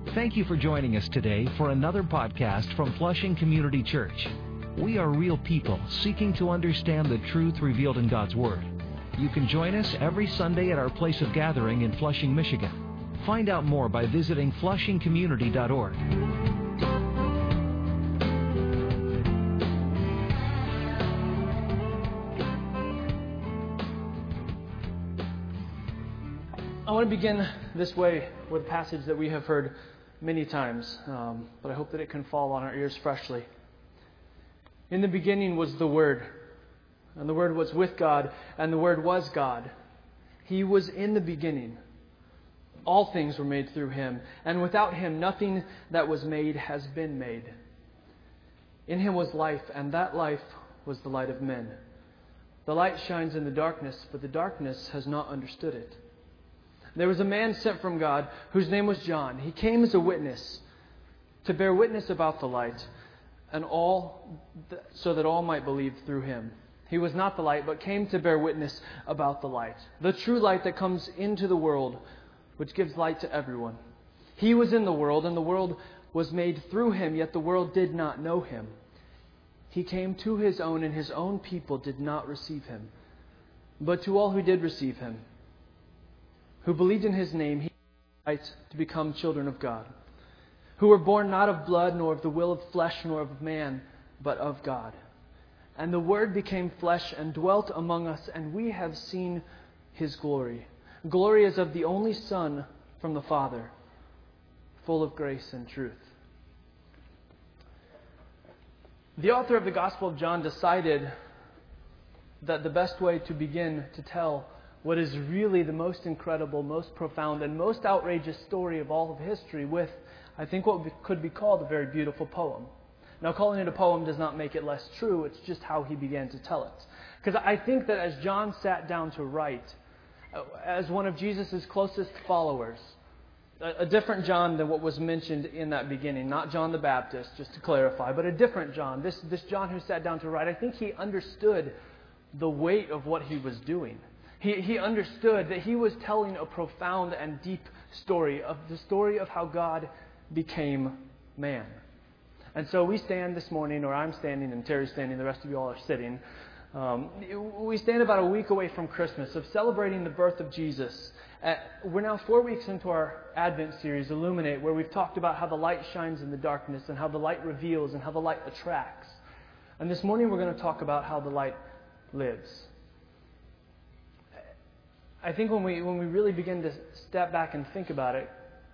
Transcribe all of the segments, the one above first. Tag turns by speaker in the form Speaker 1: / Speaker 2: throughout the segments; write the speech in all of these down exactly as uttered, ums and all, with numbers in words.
Speaker 1: Thank you for joining us today for another podcast from Flushing Community Church. We are real people seeking to understand the truth revealed in God's Word. You can join us every Sunday at our place of gathering in Flushing, Michigan. Find out more by visiting flushing community dot org.
Speaker 2: I want to begin this way with a passage that we have heard many times, um, but I hope that it can fall on our ears freshly. In the beginning was the Word, and the Word was with God, and the Word was God. He was in the beginning. All things were made through Him, and without Him nothing that was made has been made. In Him was life, and that life was the light of men. The light shines in the darkness, but the darkness has not understood it. There was a man sent from God whose name was John. He came as a witness to bear witness about the light, and all th- so that all might believe through him. He was not the light, but came to bear witness about the light, the true light that comes into the world, which gives light to everyone. He was in the world, and the world was made through him, yet the world did not know him. He came to his own, and his own people did not receive him. But to all who did receive him, who believed in his name, he gave right to become children of God, who were born not of blood, nor of the will of flesh, nor of man, but of God. And the Word became flesh and dwelt among us, and we have seen His glory. Glory as of the only Son from the Father, full of grace and truth. The author of the Gospel of John decided that the best way to begin to tell what is really the most incredible, most profound, and most outrageous story of all of history with, I think, what could be called a very beautiful poem. Now, calling it a poem does not make it less true. It's just how he began to tell it. Because I think that as John sat down to write, as one of Jesus' closest followers, a different John than what was mentioned in that beginning, not John the Baptist, just to clarify, but a different John, this, this John who sat down to write, I think he understood the weight of what he was doing. He, he understood that he was telling a profound and deep story, of the story of how God became man. And so we stand this morning, or I'm standing and Terry's standing, the rest of you all are sitting. Um, we stand about a week away from Christmas, of celebrating the birth of Jesus. Uh, we're now four weeks into our Advent series, Illuminate, where we've talked about how the light shines in the darkness, and how the light reveals, and how the light attracts. And this morning we're going to talk about how the light lives. I think when we when we really begin to step back and think about it,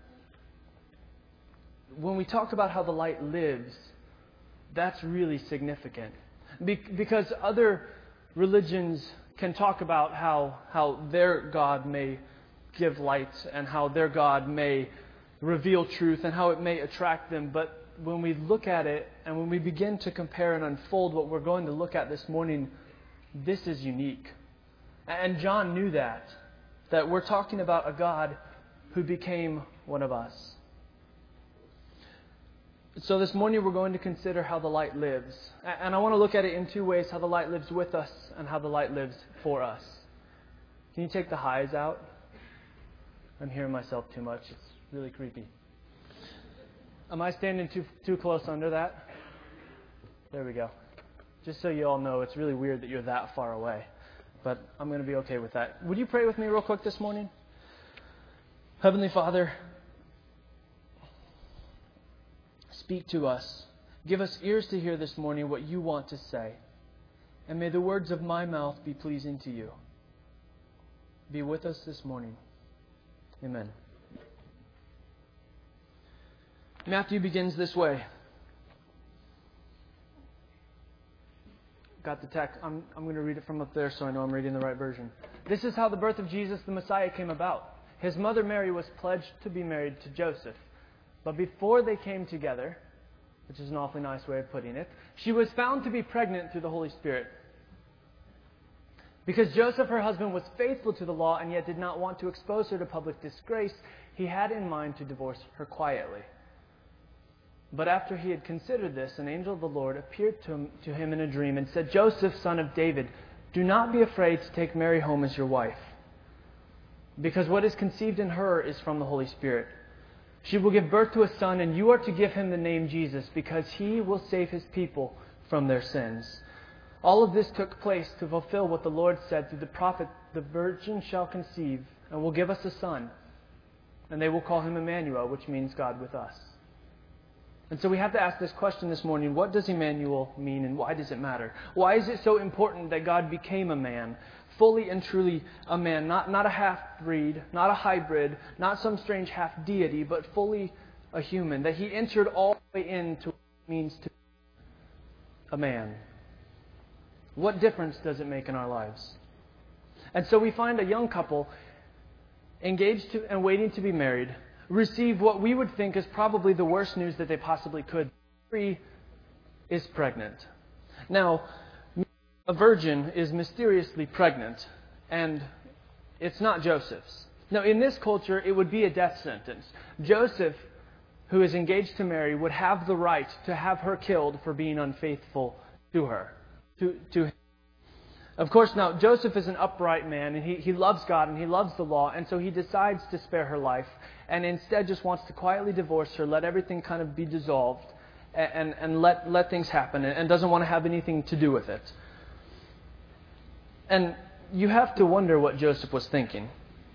Speaker 2: when we talk about how the light lives, that's really significant. Be- because other religions can talk about how, how their God may give light, and how their God may reveal truth, and how it may attract them. But when we look at it, and when we begin to compare and unfold what we're going to look at this morning, this is unique. And John knew that, that we're talking about a God who became one of us. So this morning we're going to consider how the light lives. And I want to look at it in two ways, how the light lives with us and how the light lives for us. Can you take the highs out? I'm hearing myself too much. It's really creepy. Am I standing too too close under that? There we go. Just so you all know, it's really weird that you're that far away. But I'm going to be okay with that. Would you pray with me real quick this morning? Heavenly Father, speak to us. Give us ears to hear this morning what you want to say. And may the words of my mouth be pleasing to you. Be with us this morning. Amen. Matthew begins this way. Got the text. I'm, I'm going to read it from up there so I know I'm reading the right version. This is how the birth of Jesus the Messiah came about. His mother Mary was pledged to be married to Joseph. But before they came together, which is an awfully nice way of putting it, she was found to be pregnant through the Holy Spirit. Because Joseph, her husband, was faithful to the law and yet did not want to expose her to public disgrace, he had in mind to divorce her quietly. But after he had considered this, an angel of the Lord appeared to him, to him in a dream and said, "Joseph, son of David, do not be afraid to take Mary home as your wife, because what is conceived in her is from the Holy Spirit. She will give birth to a son, and you are to give him the name Jesus, because he will save his people from their sins. All of this took place to fulfill what the Lord said through the prophet, the virgin shall conceive and will give us a son, and they will call him Emmanuel, which means God with us. And so we have to ask this question this morning: what does Emmanuel mean, and why does it matter? Why is it so important that God became a man, fully and truly a man, not, not a half-breed, not a hybrid, not some strange half-deity, but fully a human, that he entered all the way into what it means to be a man? What difference does it make in our lives? And so we find a young couple engaged to, and waiting to be married receive what we would think is probably the worst news that they possibly could. Mary is pregnant. Now, a virgin is mysteriously pregnant, and it's not Joseph's. Now, in this culture, it would be a death sentence. Joseph, who is engaged to Mary, would have the right to have her killed for being unfaithful to her. To, to him. Of course, now, Joseph is an upright man, and he, he loves God, and he loves the law, and so he decides to spare her life, and instead just wants to quietly divorce her, let everything kind of be dissolved, and, and, and let, let things happen, and, and doesn't want to have anything to do with it. And you have to wonder what Joseph was thinking.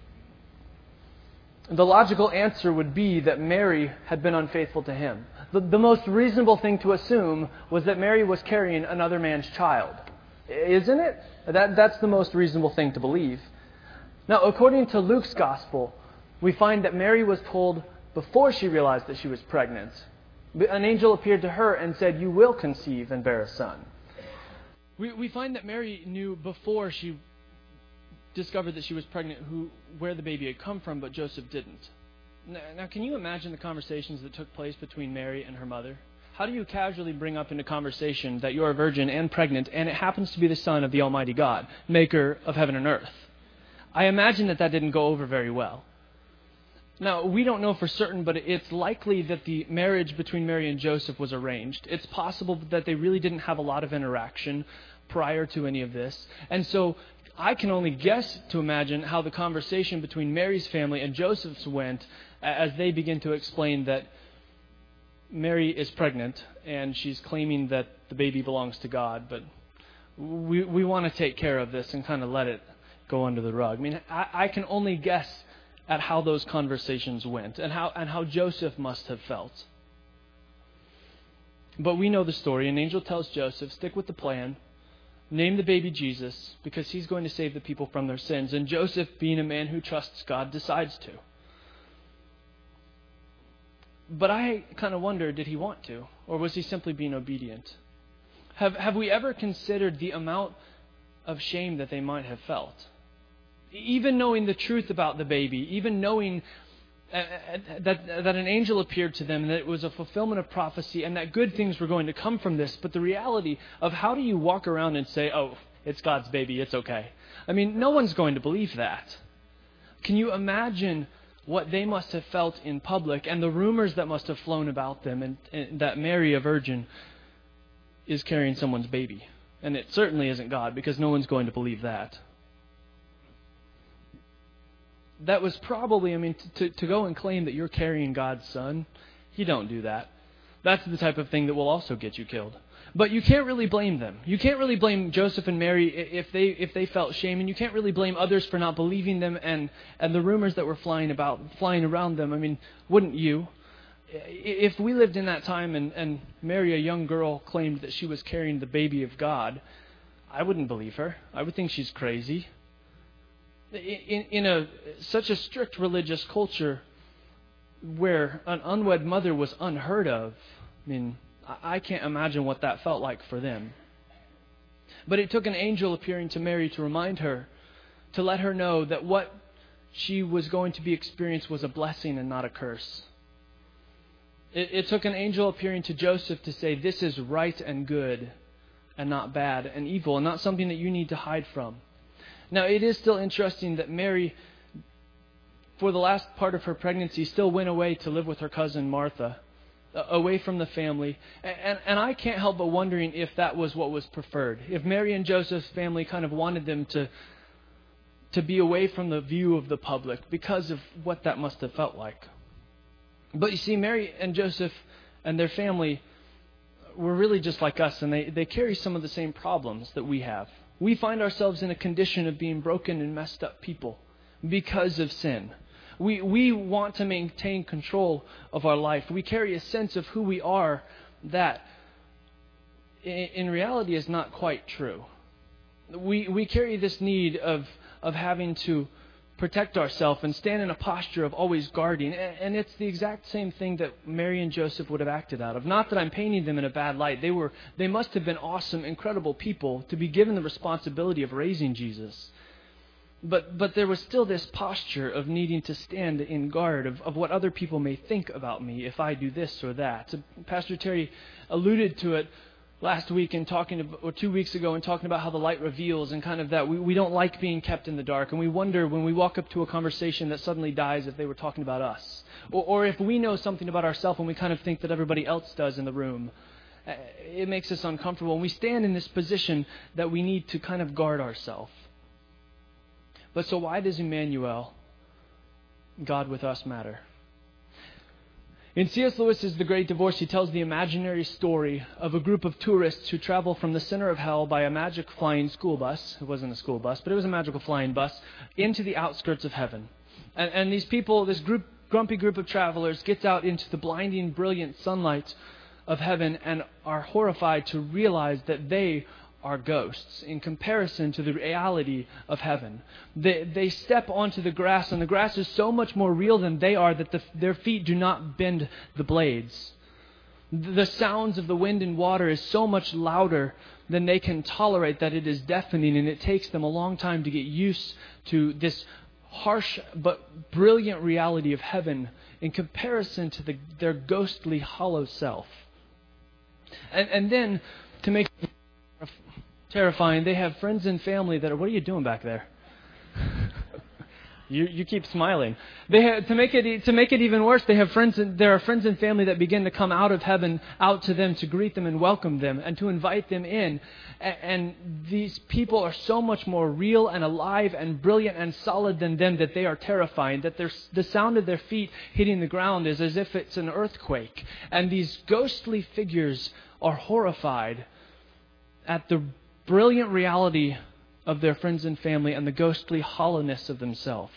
Speaker 2: The logical answer would be that Mary had been unfaithful to him. The, the most reasonable thing to assume was that Mary was carrying another man's child. Isn't it? That, that's the most reasonable thing to believe. Now, according to Luke's Gospel, we find that Mary was told before she realized that she was pregnant. An angel appeared to her and said, "You will conceive and bear a son." We, we find that Mary knew before she discovered that she was pregnant who where the baby had come from, but Joseph didn't. Now, now, can you imagine the conversations that took place between Mary and her mother? How do you casually bring up into conversation that you're a virgin and pregnant, and it happens to be the Son of the Almighty God, maker of heaven and earth? I imagine that that didn't go over very well. Now, we don't know for certain, but it's likely that the marriage between Mary and Joseph was arranged. It's possible that they really didn't have a lot of interaction prior to any of this. And so I can only guess to imagine how the conversation between Mary's family and Joseph's went as they begin to explain that Mary is pregnant and she's claiming that the baby belongs to God, but we we want to take care of this and kind of let it go under the rug. I mean, I, I can only guess at how those conversations went and how and how Joseph must have felt. But we know the story. An angel tells Joseph, stick with the plan, name the baby Jesus, because he's going to save the people from their sins. And Joseph, being a man who trusts God, decides to. But I kind of wonder, did he want to? Or was he simply being obedient? Have have we ever considered the amount of shame that they might have felt? Even knowing the truth about the baby, even knowing that, that an angel appeared to them, and that it was a fulfillment of prophecy, and that good things were going to come from this. But the reality of how do you walk around and say, oh, it's God's baby, it's okay. I mean, no one's going to believe that. Can you imagine what they must have felt in public and the rumors that must have flown about them, and, and that Mary, a virgin, is carrying someone's baby? And it certainly isn't God, because no one's going to believe that. That was probably, I mean, to, to go and claim that you're carrying God's son, you don't do that. That's the type of thing that will also get you killed. But you can't really blame them. You can't really blame Joseph and Mary if they if they felt shame, and you can't really blame others for not believing them and, and the rumors that were flying about, flying around them. I mean, wouldn't you? If we lived in that time and, and Mary, a young girl, claimed that she was carrying the baby of God, I wouldn't believe her. I would think she's crazy. In, in a such a strict religious culture where an unwed mother was unheard of, I mean, I can't imagine what that felt like for them. But it took an angel appearing to Mary to remind her, to let her know that what she was going to be experiencing was a blessing and not a curse. It, it took an angel appearing to Joseph to say, this is right and good and not bad and evil, and not something that you need to hide from. Now, it is still interesting that Mary, for the last part of her pregnancy, still went away to live with her cousin Martha, away from the family. And, and I can't help but wondering if that was what was preferred. If Mary and Joseph's family kind of wanted them to, to be away from the view of the public because of what that must have felt like. But you see, Mary and Joseph and their family were really just like us, and they, they carry some of the same problems that we have. We find ourselves in a condition of being broken and messed up people because of sin. We we want to maintain control of our life. We carry a sense of who we are that in, in reality is not quite true. We we carry this need of of having to protect ourselves and stand in a posture of always guarding. And it's the exact same thing that Mary and Joseph would have acted out of. Not that I'm painting them in a bad light. They were they must have been awesome, incredible people to be given the responsibility of raising Jesus. But but there was still this posture of needing to stand in guard of, of what other people may think about me if I do this or that. So Pastor Terry alluded to it last week and talking about, or two weeks ago, and talking about how the light reveals and kind of that we, we don't like being kept in the dark, and we wonder when we walk up to a conversation that suddenly dies if they were talking about us, or, or if we know something about ourselves and we kind of think that everybody else does in the room. It makes us uncomfortable, and we stand in this position that we need to kind of guard ourselves. But so why does Emmanuel, God with us, matter? In C S Lewis's The Great Divorce, he tells the imaginary story of a group of tourists who travel from the center of hell by a magic flying school bus. It wasn't a school bus, but it was a magical flying bus into the outskirts of heaven. And, and these people, this group, grumpy group of travelers, gets out into the blinding, brilliant sunlight of heaven and are horrified to realize that they are ghosts in comparison to the reality of heaven. They, they step onto the grass, and the grass is so much more real than they are that the, their feet do not bend the blades. The sounds of the wind and water is so much louder than they can tolerate that it is deafening, and it takes them a long time to get used to this harsh but brilliant reality of heaven in comparison to the, their ghostly, hollow self. And, and then, to make it terrifying, they have friends and family that are, what are you doing back there? you you keep smiling. They have, to make it to make it even worse, they have friends and there are friends and family that begin to come out of heaven out to them to greet them and welcome them and to invite them in. And, and these people are so much more real and alive and brilliant and solid than them that they are terrifying. That their, the sound of their feet hitting the ground is as if it's an earthquake. And these ghostly figures are horrified at the brilliant reality of their friends and family and the ghostly hollowness of themselves.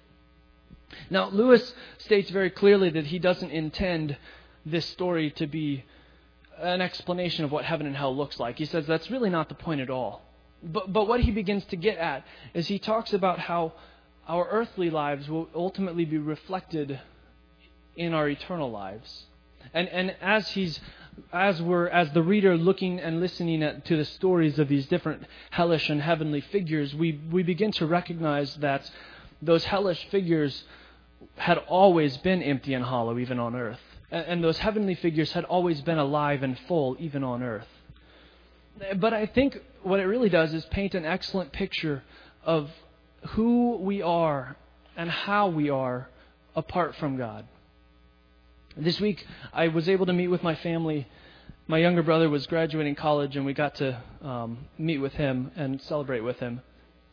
Speaker 2: Now, Lewis states very clearly that he doesn't intend this story to be an explanation of what heaven and hell looks like. He says that's really not the point at all. But, but what he begins to get at is he talks about how our earthly lives will ultimately be reflected in our eternal lives. And and as he's as we're as the reader looking and listening at, to the stories of these different hellish and heavenly figures, we we begin to recognize that those hellish figures had always been empty and hollow, even on earth, and, and those heavenly figures had always been alive and full, even on earth. But I think what it really does is paint an excellent picture of who we are and how we are apart from God. This week, I was able to meet with my family. My younger brother was graduating college, and we got to um, meet with him and celebrate with him.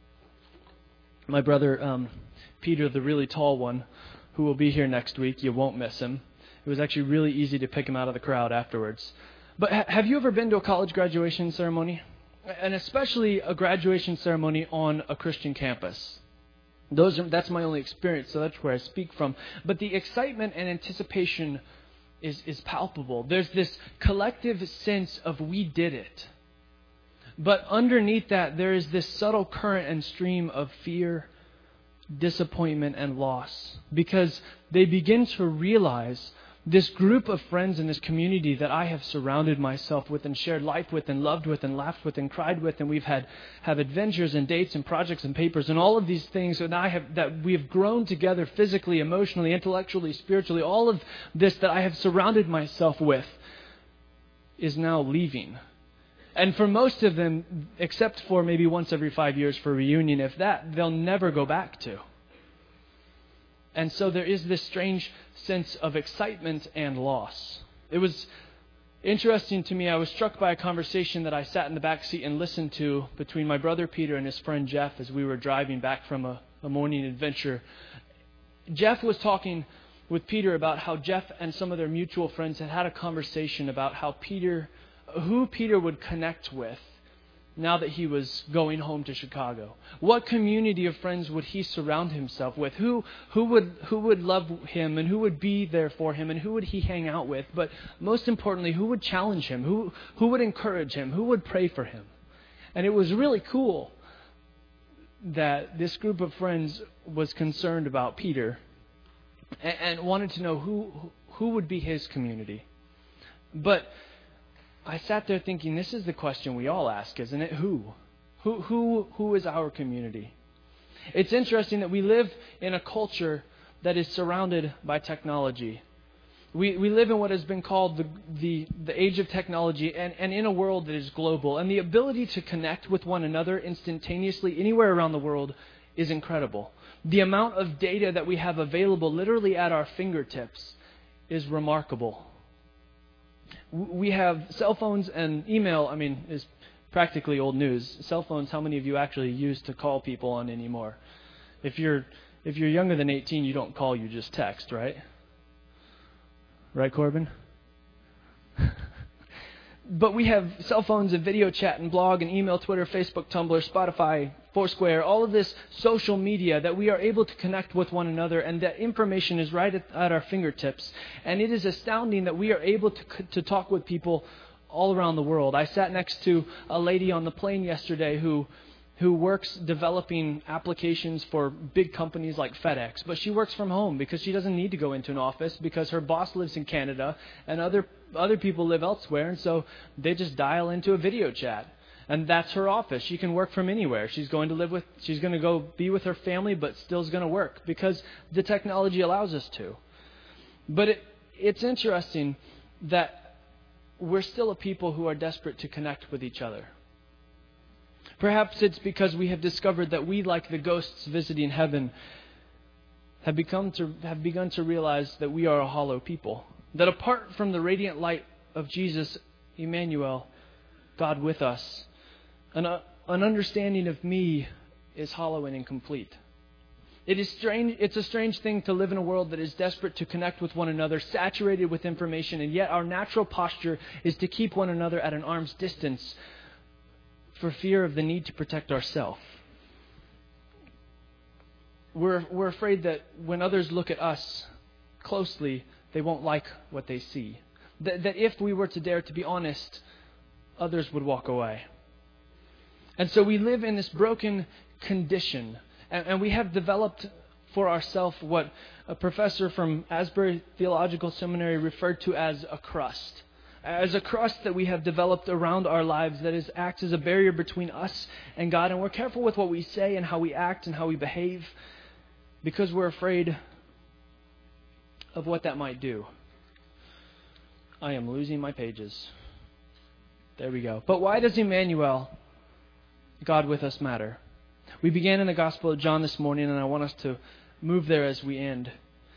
Speaker 2: My brother, um, Peter, the really tall one, who will be here next week, you won't miss him. It was actually really easy to pick him out of the crowd afterwards. But ha- have you ever been to a college graduation ceremony? And especially a graduation ceremony on a Christian campus? Those are, that's my only experience, so that's where I speak from. But the excitement and anticipation is, is palpable. There's this collective sense of we did it. But underneath that, there is this subtle current and stream of fear, disappointment, and loss. Because they begin to realize this group of friends in this community that I have surrounded myself with and shared life with and loved with and laughed with and cried with, and we've had have adventures and dates and projects and papers and all of these things, and I have that we have grown together physically, emotionally, intellectually, spiritually. All of this that I have surrounded myself with is now leaving. And for most of them, except for maybe once every five years for a reunion, if that, they'll never go back to. And so there is this strange sense of excitement and loss. It was interesting to me. I was struck by a conversation that I sat in the back seat and listened to between my brother Peter and his friend Jeff as we were driving back from a, a morning adventure. Jeff was talking with Peter about how Jeff and some of their mutual friends had had a conversation about how Peter, who Peter would connect with now that he was going home to Chicago. What community of friends would he surround himself with? Who who would who would love him and who would be there for him and who would he hang out with? But most importantly, who would challenge him? Who who would encourage him? Who would pray for him? And it was really cool that this group of friends was concerned about Peter and, and wanted to know who who would be his community. But I sat there thinking, this is the question we all ask, isn't it? Who? Who who who is our community? It's interesting that we live in a culture that is surrounded by technology. We we live in what has been called the the, the age of technology and, and in a world that is global. And the ability to connect with one another instantaneously anywhere around the world is incredible. The amount of data that we have available literally at our fingertips is remarkable. We have cell phones and email, I mean, is practically old news. Cell phones, how many of you actually use to call people on anymore? If you're if you're younger than eighteen, you don't call, you just text, right? Right, Corbin? But we have cell phones and video chat and blog and email, Twitter, Facebook, Tumblr, Spotify, Foursquare, all of this social media that we are able to connect with one another, and that information is right at, at our fingertips. And it is astounding that we are able to to talk with people all around the world. I sat next to a lady on the plane yesterday who who works developing applications for big companies like FedEx, but she works from home because she doesn't need to go into an office because her boss lives in Canada and other other people live elsewhere, and so they just dial into a video chat. And that's her office. She can work from anywhere. She's going to live with, she's going to go be with her family, but still is going to work because the technology allows us to. But it, it's interesting that we're still a people who are desperate to connect with each other. Perhaps it's because we have discovered that we, like the ghosts visiting heaven, have become to have begun to realize that we are a hollow people. That apart from the radiant light of Jesus, Emmanuel, God with us, An, uh, an understanding of me is hollow and incomplete. It is strange. It's a strange thing to live in a world that is desperate to connect with one another, saturated with information, and yet our natural posture is to keep one another at an arm's distance for fear of the need to protect ourselves. We're, we're afraid that when others look at us closely, they won't like what they see. That, that if we were to dare to be honest, others would walk away. And so we live in this broken condition. And, and we have developed for ourselves what a professor from Asbury Theological Seminary referred to as a crust. As a crust that we have developed around our lives that is, acts as a barrier between us and God. And we're careful with what we say and how we act and how we behave because we're afraid of what that might do. I am losing my pages. There we go. But why does Emmanuel, God with us, matter? We began in the Gospel of John this morning, and I want us to move there as we end.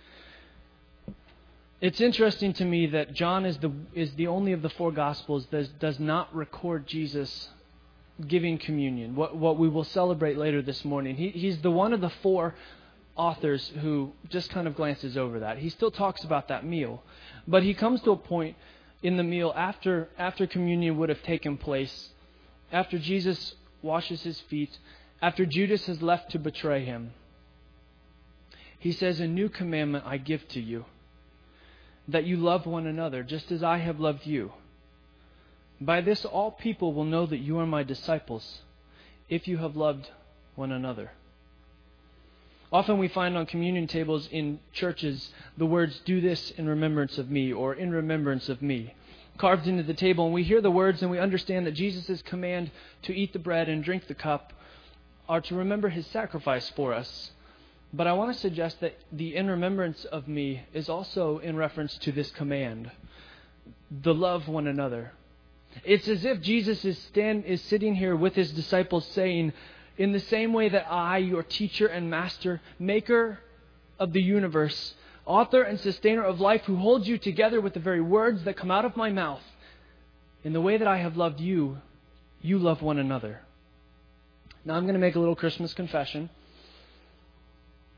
Speaker 2: It's interesting to me that John is the is the only of the four Gospels that does not record Jesus giving communion, what what we will celebrate later this morning. He, he's the one of the four authors who just kind of glances over that. He still talks about that meal, but he comes to a point in the meal after after communion would have taken place, after Jesus washes his feet, after Judas has left to betray him. He says, "A new commandment I give to you, that you love one another just as I have loved you. By this all people will know that you are my disciples, if you have loved one another." Often we find on communion tables in churches the words, "Do this in remembrance of me," or "in remembrance of me," carved into the table. And we hear the words and we understand that Jesus' command to eat the bread and drink the cup are to remember his sacrifice for us. But I want to suggest that the "in remembrance of me" is also in reference to this command, the love one another. It's as if Jesus is stand is sitting here with his disciples saying, in the same way that I, your teacher and master, maker of the universe, author and sustainer of life, who holds you together with the very words that come out of my mouth, in the way that I have loved you, you love one another. Now I'm going to make a little Christmas confession.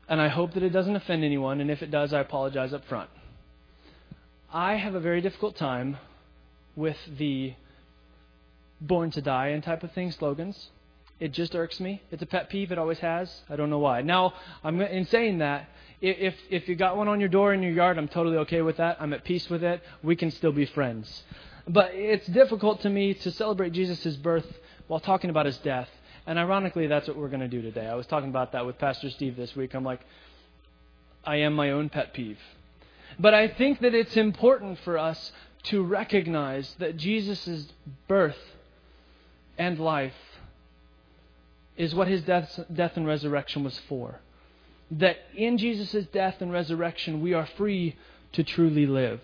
Speaker 2: and I hope that it doesn't offend anyone, and if it does, I apologize up front. I have a very difficult time with the born to die and type of thing slogans. It just irks me. It's a pet peeve. It always has. I don't know why. Now, I'm in saying that, if if you got one on your door in your yard, I'm totally okay with that. I'm at peace with it. We can still be friends. But it's difficult to me to celebrate Jesus' birth while talking about his death. And ironically, that's what we're going to do today. I was talking about that with Pastor Steve this week. I'm like, I am my own pet peeve. But I think that it's important for us to recognize that Jesus' birth and life is what his death, death and resurrection was for. That in Jesus' death and resurrection, we are free to truly live.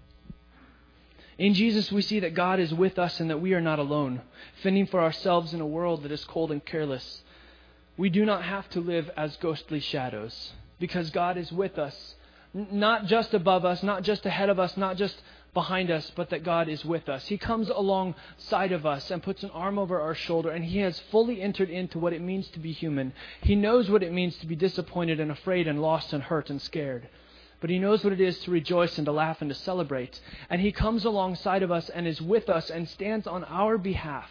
Speaker 2: In Jesus, we see that God is with us and that we are not alone, fending for ourselves in a world that is cold and careless. We do not have to live as ghostly shadows because God is with us, not just above us, not just ahead of us, not just behind us, but that God is with us. He comes alongside of us and puts an arm over our shoulder, and he has fully entered into what it means to be human. He knows what it means to be disappointed and afraid and lost and hurt and scared. But he knows what it is to rejoice and to laugh and to celebrate. And he comes alongside of us and is with us and stands on our behalf.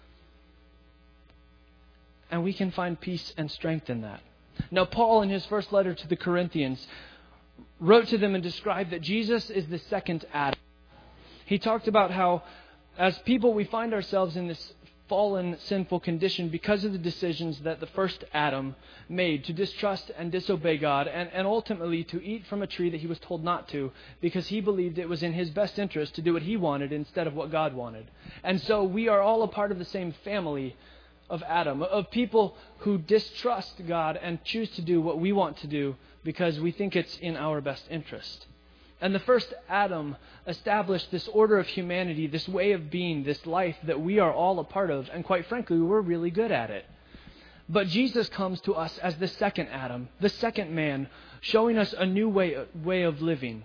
Speaker 2: And we can find peace and strength in that. Now, Paul, in his first letter to the Corinthians, wrote to them and described that Jesus is the second Adam. He talked about how, as people, we find ourselves in this fallen, sinful condition because of the decisions that the first Adam made to distrust and disobey God, and, and ultimately to eat from a tree that he was told not to because he believed it was in his best interest to do what he wanted instead of what God wanted. And so we are all a part of the same family of Adam, of people who distrust God and choose to do what we want to do because we think it's in our best interest. And the first Adam established this order of humanity, this way of being, this life that we are all a part of. And quite frankly, we're really good at it. But Jesus comes to us as the second Adam, the second man, showing us a new way, way of living.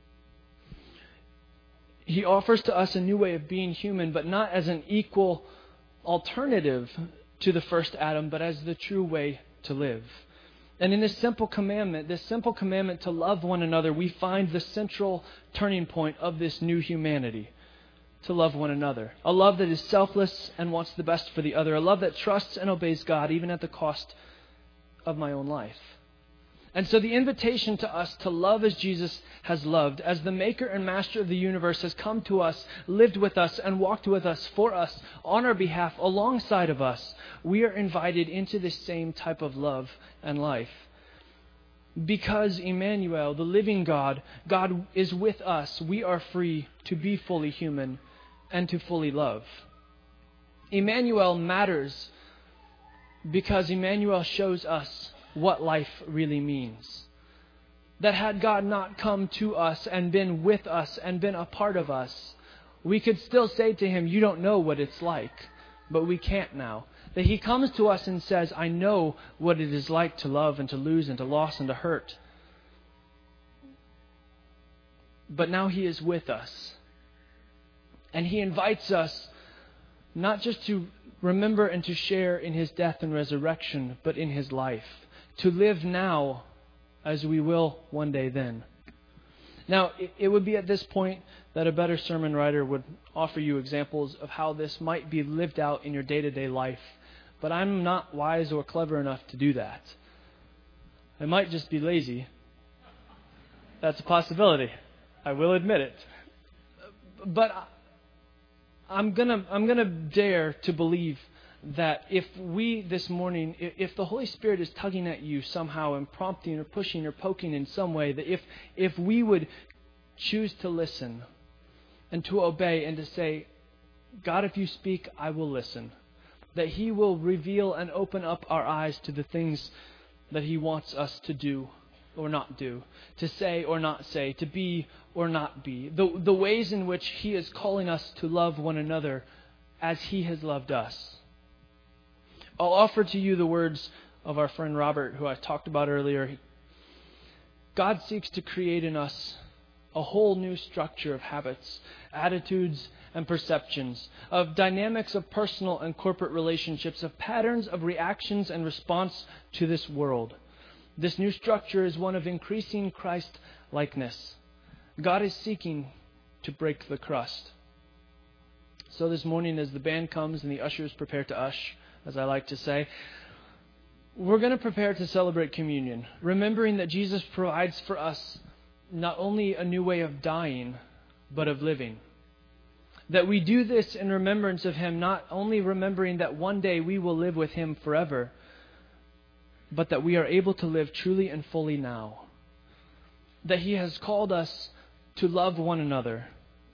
Speaker 2: He offers to us a new way of being human, but not as an equal alternative to the first Adam, but as the true way to live. And in this simple commandment, this simple commandment to love one another, we find the central turning point of this new humanity. To love one another. A love that is selfless and wants the best for the other. A love that trusts and obeys God even at the cost of my own life. And so the invitation to us to love as Jesus has loved, as the maker and master of the universe has come to us, lived with us, and walked with us, for us, on our behalf, alongside of us, we are invited into this same type of love and life. Because Emmanuel, the living God, God is with us, we are free to be fully human and to fully love. Emmanuel matters because Emmanuel shows us what life really means. That had God not come to us and been with us and been a part of us, we could still say to him, you don't know what it's like. But we can't now. That he comes to us and says, I know what it is like to love and to lose and to loss and to hurt. But now he is with us. And he invites us not just to remember and to share in his death and resurrection, but in his life. To live now as we will one day then. Now, it would be at this point that a better sermon writer would offer you examples of how this might be lived out in your day-to-day life. But I'm not wise or clever enough to do that. I might just be lazy. That's a possibility. I will admit it. But I'm gonna I'm gonna dare to believe that if we this morning, if the Holy Spirit is tugging at you somehow and prompting or pushing or poking in some way, that if if we would choose to listen and to obey and to say, God, if you speak, I will listen. That he will reveal and open up our eyes to the things that he wants us to do or not do, to say or not say, to be or not be. The, the ways in which he is calling us to love one another as he has loved us. I'll offer to you the words of our friend Robert, who I talked about earlier. God seeks to create in us a whole new structure of habits, attitudes, and perceptions, of dynamics of personal and corporate relationships, of patterns of reactions and response to this world. This new structure is one of increasing Christ-likeness. God is seeking to break the crust. So this morning, as the band comes and the ushers prepare to ush, as I like to say, we're going to prepare to celebrate communion, remembering that Jesus provides for us not only a new way of dying, but of living. That we do this in remembrance of Him, not only remembering that one day we will live with Him forever, but that we are able to live truly and fully now. That He has called us to love one another.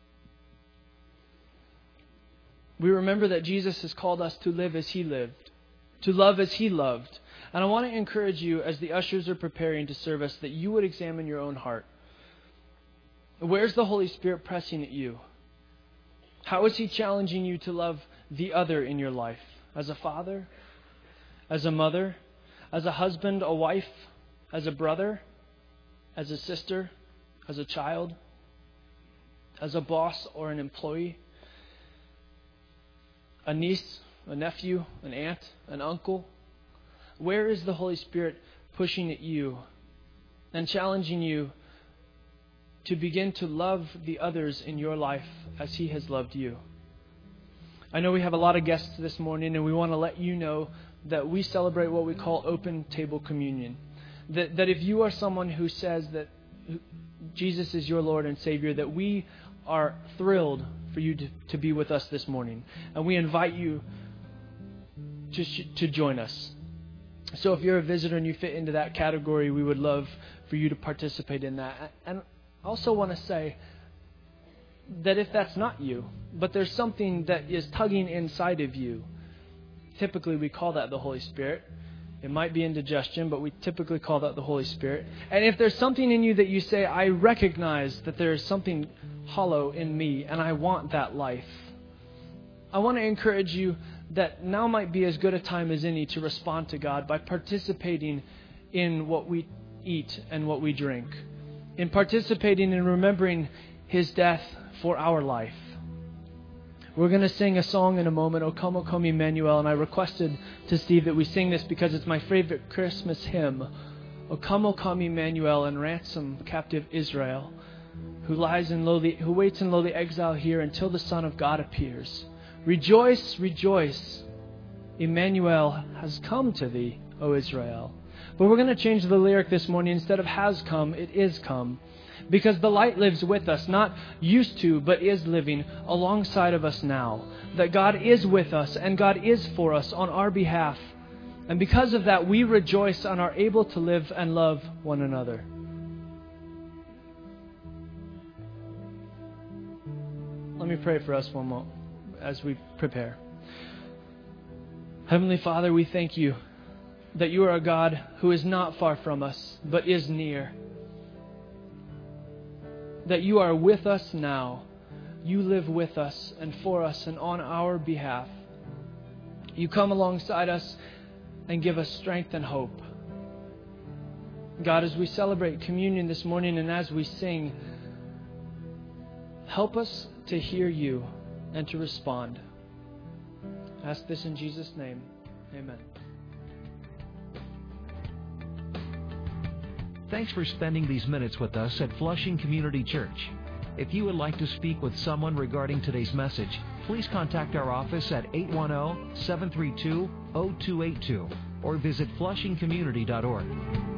Speaker 2: We remember that Jesus has called us to live as He lived, to love as He loved. And I want to encourage you, as the ushers are preparing to serve us, that you would examine your own heart. Where's the Holy Spirit pressing at you? How is He challenging you to love the other in your life? As a father? As a mother? As a husband, a wife? As a brother? As a sister? As a child? As a boss or an employee? A niece, a nephew, an aunt, an uncle? Where is the Holy Spirit pushing at you and challenging you to begin to love the others in your life as He has loved you? I know we have a lot of guests this morning, and we want to let you know that we celebrate what we call open table communion. That, that if you are someone who says that Jesus is your Lord and Savior, that we are thrilled for you to, to be with us this morning. And we invite you to, to join us. So if you're a visitor and you fit into that category, we would love for you to participate in that. And I also want to say that if that's not you, but there's something that is tugging inside of you, typically we call that the Holy Spirit. It might be indigestion, but we typically call that the Holy Spirit. And if there's something in you that you say, I recognize that there is something hollow in me and I want that life, I want to encourage you that now might be as good a time as any to respond to God by participating in what we eat and what we drink, in participating in remembering His death for our life. We're going to sing a song in a moment, O Come, O Come, Emmanuel, and I requested to Steve that we sing this because it's my favorite Christmas hymn. O come, O come, Emmanuel, and ransom captive Israel, who lies in lowly, who waits in lowly exile here until the Son of God appears. Rejoice, rejoice, Emmanuel has come to thee, O Israel. But we're going to change the lyric this morning. Instead of has come, it is come. Because the light lives with us, not used to, but is living alongside of us now. That God is with us and God is for us on our behalf. And because of that, we rejoice and are able to live and love one another. Let me pray for us one moment as we prepare. Heavenly Father, we thank you that you are a God who is not far from us, but is near. That you are with us now. You live with us and for us and on our behalf. You come alongside us and give us strength and hope. God, as we celebrate communion this morning and as we sing, help us to hear you and to respond. I ask this in Jesus' name. Amen.
Speaker 1: Thanks for spending these minutes with us at Flushing Community Church. If you would like to speak with someone regarding today's message, please contact our office at eight one zero, seven three two, zero two eight two or visit flushing community dot org.